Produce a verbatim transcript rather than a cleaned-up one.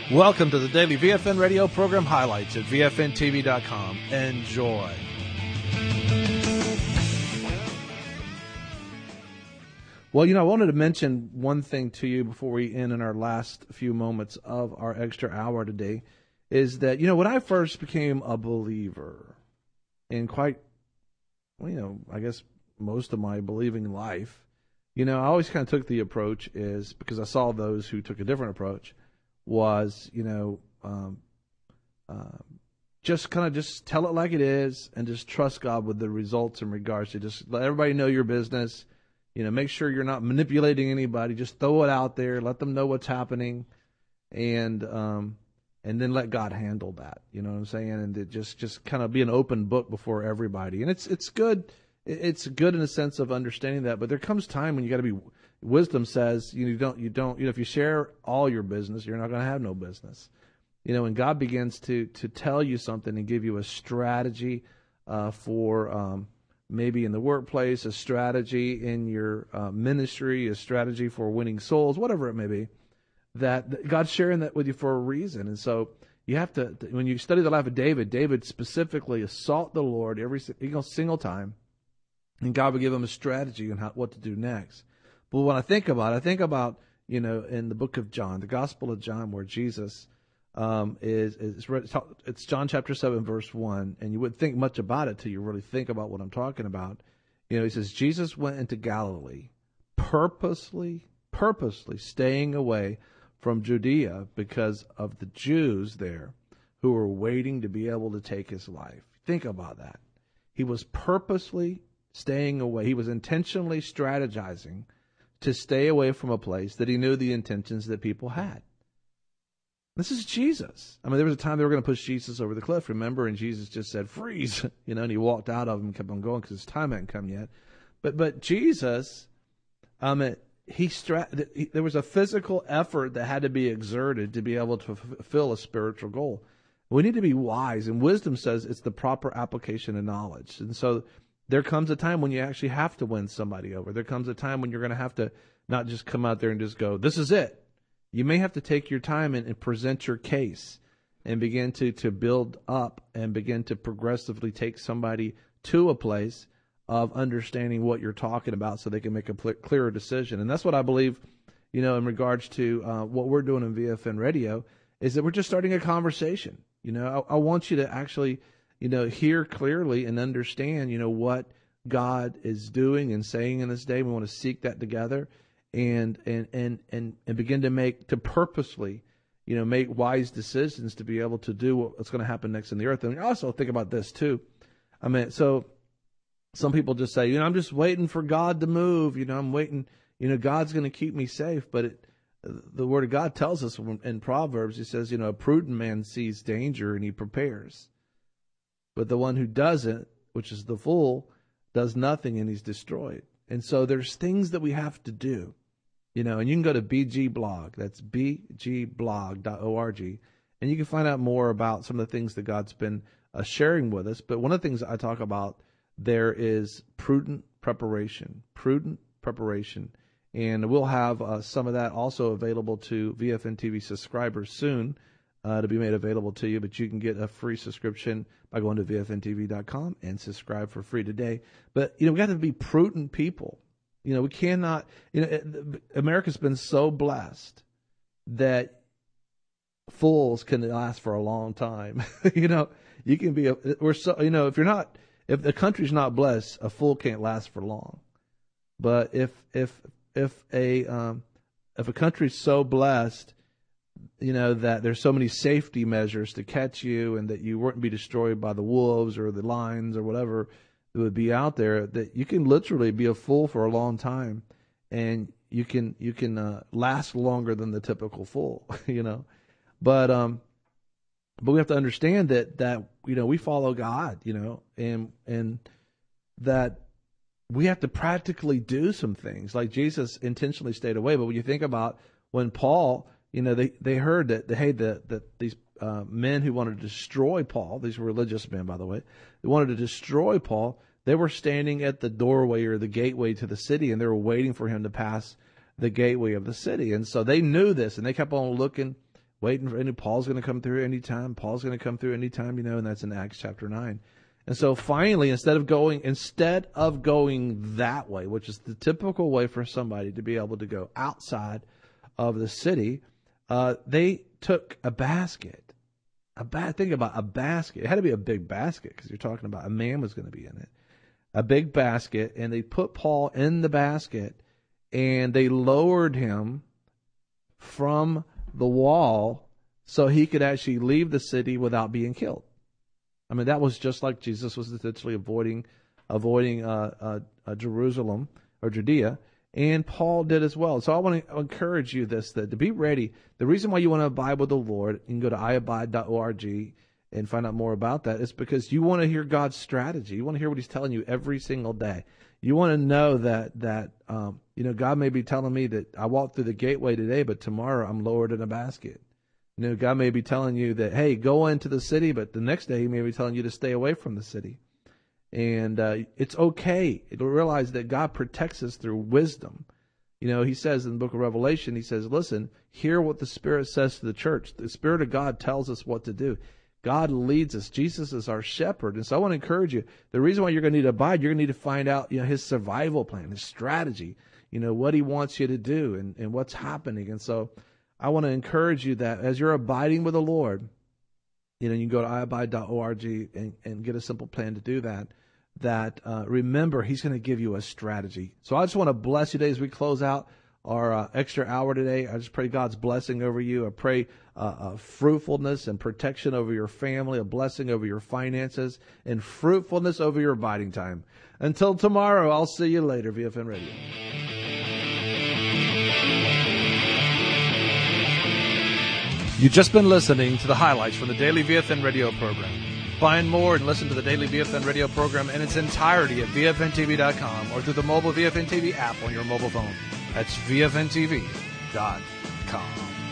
Welcome to the Daily V F N Radio program highlights at V F N T V dot com. Enjoy. Well, you know, I wanted to mention one thing to you before we end in our last few moments of our extra hour today, is that, you know, when I first became a believer, and quite, well, you know, I guess most of my believing life, you know, I always kind of took the approach is, because I saw those who took a different approach, was, you know, um, uh, just kind of just tell it like it is and just trust God with the results in regards to just let everybody know your business. You know, make sure you're not manipulating anybody. Just throw it out there. Let them know what's happening, and um, and then let God handle that. You know what I'm saying? And it just just kind of be an open book before everybody. And it's it's good. It's good in the sense of understanding that. But there comes time when you got to be. Wisdom says you don't you don't you know if you share all your business, you're not going to have no business. You know, and God begins to to tell you something and give you a strategy uh, for. Um, Maybe in the workplace, a strategy in your uh, ministry, a strategy for winning souls, whatever it may be, that, that God's sharing that with you for a reason. And so you have to, when you study the life of David, David specifically sought the Lord every single time, and God would give him a strategy on how, what to do next. But when I think about it, I think about, you know, in the book of John, the Gospel of John, where Jesus Um, is, is it's John chapter seven, verse one, and you wouldn't think much about it till you really think about what I'm talking about. You know, he says, Jesus went into Galilee, purposely, purposely staying away from Judea because of the Jews there who were waiting to be able to take his life. Think about that. He was purposely staying away. He was intentionally strategizing to stay away from a place that he knew the intentions that people had. This is Jesus. I mean, there was a time they were going to push Jesus over the cliff, remember? And Jesus just said, freeze, you know, and he walked out of them and kept on going because his time hadn't come yet. But but Jesus, um, it, he, stra- he there was a physical effort that had to be exerted to be able to fulfill a spiritual goal. We need to be wise, and wisdom says it's the proper application of knowledge. And so there comes a time when you actually have to win somebody over. There comes a time when you're going to have to not just come out there and just go, this is it. You may have to take your time and, and present your case and begin to, to build up and begin to progressively take somebody to a place of understanding what you're talking about so they can make a pl- clearer decision. And that's what I believe, you know, in regards to uh, what we're doing in V F N Radio, is that we're just starting a conversation. You know, I, I want you to actually, you know, hear clearly and understand, you know, what God is doing and saying in this day. We want to seek that together. And, and and and and begin to make, to purposely, you know, make wise decisions to be able to do what's going to happen next in the earth. And also think about this too. I mean, so some people just say, you know, I'm just waiting for God to move. You know, I'm waiting, you know, God's going to keep me safe. But it, the Word of God tells us in Proverbs, he says, you know, a prudent man sees danger and he prepares. But the one who doesn't, which is the fool, does nothing and he's destroyed. And so there's things that we have to do. You know, and you can go to B G blog, that's b g blog dot org, and you can find out more about some of the things that God's been uh, sharing with us. But one of the things I talk about there is prudent preparation, prudent preparation. And we'll have uh, some of that also available to V F N T V subscribers soon uh, to be made available to you. But you can get a free subscription by going to V F N T V dot com and subscribe for free today. But, you know, we got to be prudent people. You know, we cannot, you know, America's been so blessed that fools can last for a long time. You know, you can be, a, we're so, you know, if you're not, if the country's not blessed, a fool can't last for long. But if, if, if a, um, if a country's so blessed, you know, that there's so many safety measures to catch you and that you wouldn't be destroyed by the wolves or the lions or whatever that would be out there, that you can literally be a fool for a long time, and you can you can uh, last longer than the typical fool, you know. But um, but we have to understand that that you know we follow God, you know, and and that we have to practically do some things. Like Jesus intentionally stayed away, but when you think about when Paul, you know, they they heard that the, hey that that these Uh, men who wanted to destroy Paul, these were religious men, by the way, they wanted to destroy Paul. They were standing at the doorway or the gateway to the city, and they were waiting for him to pass the gateway of the city. And so they knew this, and they kept on looking waiting for any Paul's going to come through anytime. Paul's going to come through anytime, you know, and that's in Acts chapter nine. And so finally, instead of going, instead of going that way, which is the typical way for somebody to be able to go outside of the city, uh, they took a basket. A ba- think about a basket. It had to be a big basket because you're talking about a man was going to be in it. A big basket, and they put Paul in the basket, and they lowered him from the wall so he could actually leave the city without being killed. I mean, that was just like Jesus was essentially avoiding avoiding uh, uh, uh, Jerusalem or Judea, and Paul did as well. So I want to encourage you this, that to be ready. The reason why you want to abide with the Lord, you can go to i abide dot org and find out more about that, is because you want to hear God's strategy. You want to hear what he's telling you every single day. You want to know that, that um, you know, God may be telling me that I walked through the gateway today, but tomorrow I'm lowered in a basket. You know, God may be telling you that, hey, go into the city, but the next day he may be telling you to stay away from the city. And uh, it's okay to realize that God protects us through wisdom. You know, he says in the book of Revelation, he says, listen, hear what the Spirit says to the church. The Spirit of God tells us what to do. God leads us. Jesus is our shepherd. And so I want to encourage you, the reason why you're going to need to abide, you're going to need to find out, you know, his survival plan, his strategy, you know, what he wants you to do and, and what's happening. And so I want to encourage you that as you're abiding with the Lord, you know, you can go to i abide dot org and, and get a simple plan to do that, that uh, remember, he's going to give you a strategy. So I just want to bless you today as we close out our uh, extra hour today. I just pray God's blessing over you. I pray uh, uh, fruitfulness and protection over your family, a blessing over your finances, and fruitfulness over your abiding time. Until tomorrow, I'll see you later, V F N Radio. You've just been listening to the highlights from the Daily V F N Radio program. Find more and listen to the Daily V F N Radio program in its entirety at V F N T V dot com or through the mobile V F N T V app on your mobile phone. That's V F N T V dot com.